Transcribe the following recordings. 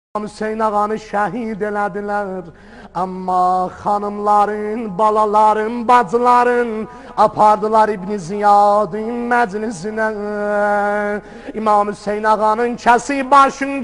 Hüseyin ağanı şəhid elədilər. Amma xanımların, balaların, bacıların apardılar İbn Ziyadın məclisinə. İmam Hüseyin ağanın kəsi başın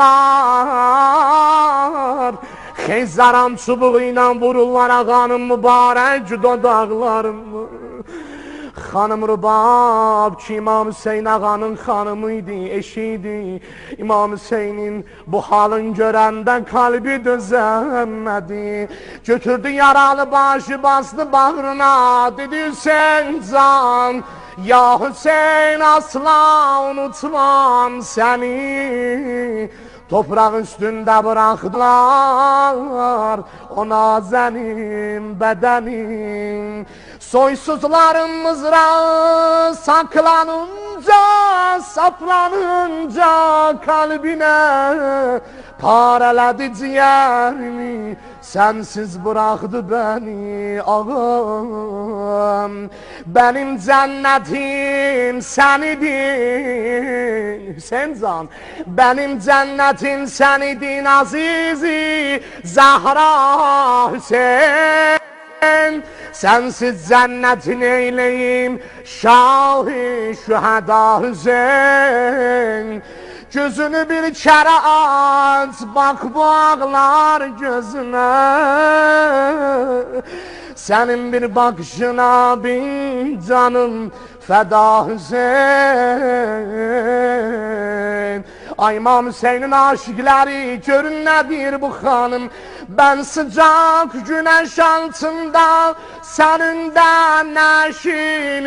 qoyublar. Xeyzaran çubuğu ilə vururlar ağanın mübarək dodaqlarını. Xanım Rubab ki İmam Hüseyin ağanın xanımıydı, eşiydi. İmam Hüseynin bu halın görəndə kalbi dözəmədi. Götürdü yaralı başı bastı bağrına. Dedi Hüseyin can, ya Hüseyin asla unutmam seni. Topraq üstündə bıraktılar o nazenin bedenin. Soysuzların mızrağı saklanınca, saplanınca kalbine parələdi ciğerini. Sensiz bıraktı beni ağam. Benim cennetim senidin Hüseyin can. Benim cennetim senidin azizi Zahra Hüseyin. Sensiz cennetin eyleyim Şah-ı Şüheda Hüseyin. Gözünü bir kere aç, bak bu ağlar gözüne. Senin bir bakışına bin canım feda Hüseyin. Ay İmam Hüseyin'in aşıkları görün nedir bu hanım. Ben sıcak güneş altında seninle neşin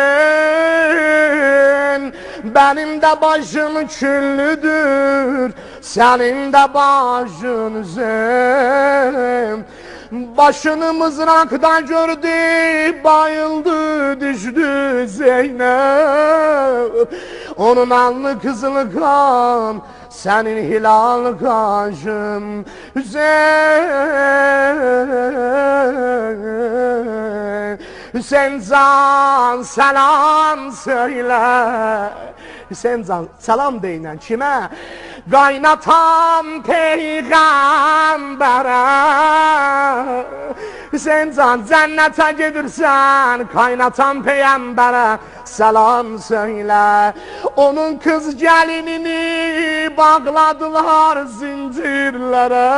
Hüseyin. Benim de başım küllüdür, senin de başın Hüseyin. Başını mızrakta gördü, bayıldı, düştü Zeynep. Onun alnı kızılı kan, senin hilal kaşın Hüseyin. Hüseyin can selam söyle. Hüseyin can selam deyin kime? Kaynatam peygambere. Hüseyin can cennete gidirsen kaynatan peygambere selam söyle. Onun kız gelinini bağladılar zincirlere.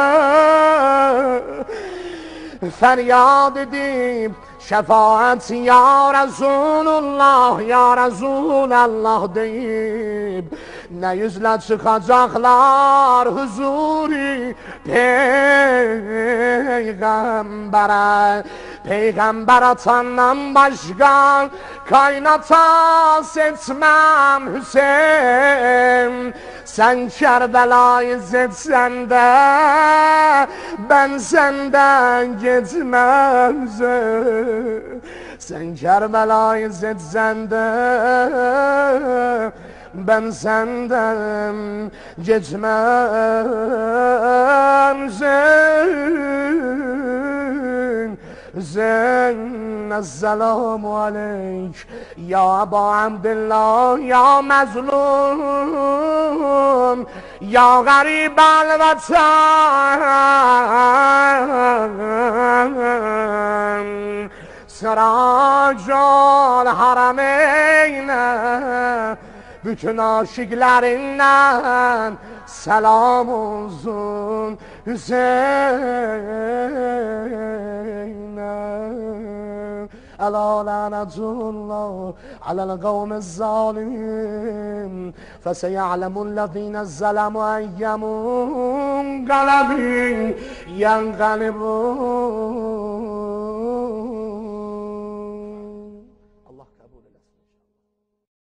Feryat edip şefaat ya Resulullah, ya Resulallah deyip ne yüzle çıkacaklar huzuri peygambere. Peygamber atandan başka kaynata seçmem Hüseyin. Sen Kerbela'yı seçsen de ben senden geçmem Hüseyin. Sen Kerbela'yı seçsen de ben senden geçmem Hüseyin. Hüseyin esselamu aleyk ya Eba Abdillah ya mezlum ya garib el-vatan Sıracol harameyne bütün aşıklarından selam olsun Hüseyin'e. Ela lanetullah alel kavmi zalim feseya'lemüllezine zelemu eyyemun galebin yengalibun.